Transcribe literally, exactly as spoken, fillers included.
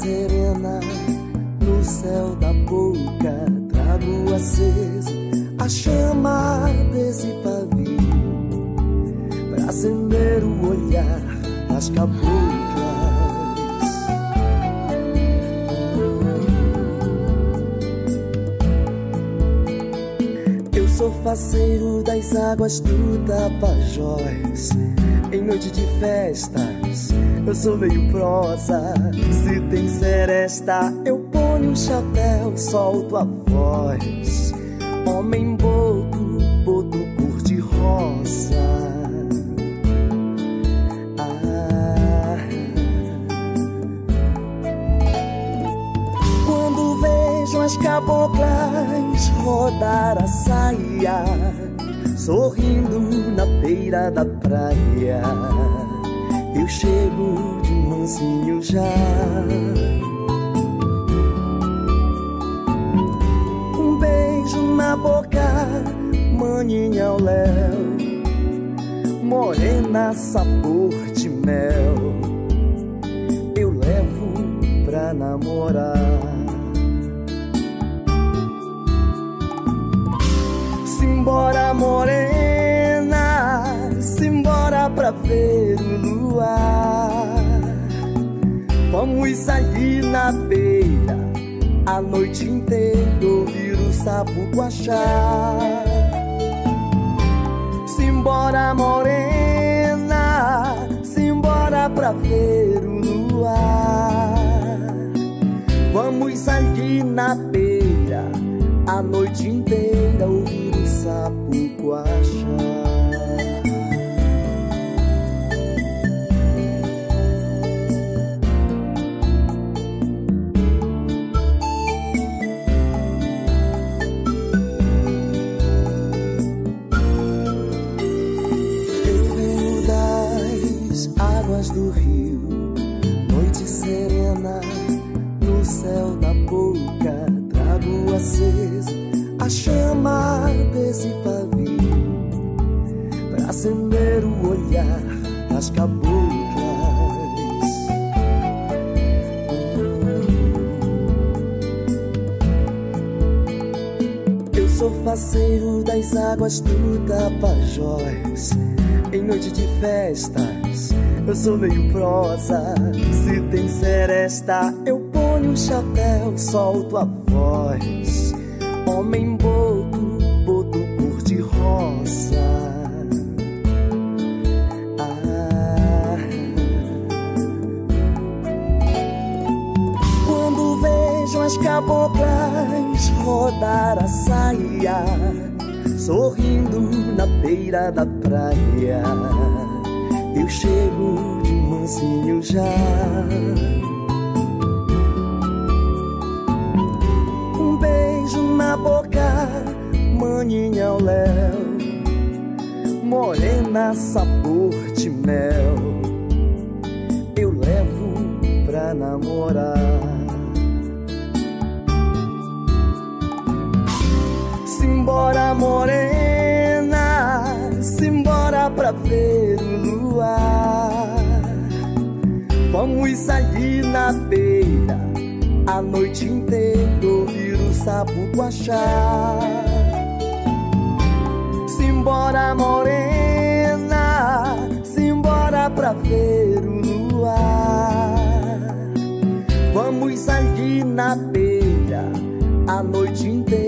serena, no céu da boca trago aceso a chama desse pavio, pra acender o olhar das caboclas. Eu sou faceiro das águas do Tapajós, em noite de festas eu sou meio prosa. Se tem seresta eu ponho um chapéu, solto a voz. Homem boto, boto cor-de-rosa. Ah. Quando vejo as caboclas rodar a saia, sorrindo na beira da praia, eu chego de mansinho já. Um beijo na boca, maninha ao léu, morena sabor de mel, eu levo pra namorar. Simbora morena, simbora pra ver o luar. Vamos ali na beira a noite inteira ouvir o sapo guaxar. Simbora morena, simbora pra ver o luar. Vamos ali na beira a noite inteira ouvir o sapo guaxar. Do rio, noite serena, no céu da boca trago aceso a chama desse pavio, pra acender o olhar das caboclas. Eu sou faceiro das águas do Tapajós, em noite de festas eu sou meio prosa. Se tem seresta eu ponho um chapéu, solto a voz. Homem boto, boto cor-de-rosa. Ah. Quando vejo as caboclas rodar a saia, sorrindo na beira da praia, eu chego de mansinho já. Um beijo na boca, maninha ao léu, morena sabor de mel, eu levo pra namorar. Simbora morena, simbora pra ver o luar. Vamos ali na beira a noite inteira ouvir o sapo guaxar. Simbora morena, simbora pra ver o luar. Vamos ali na beira a noite inteira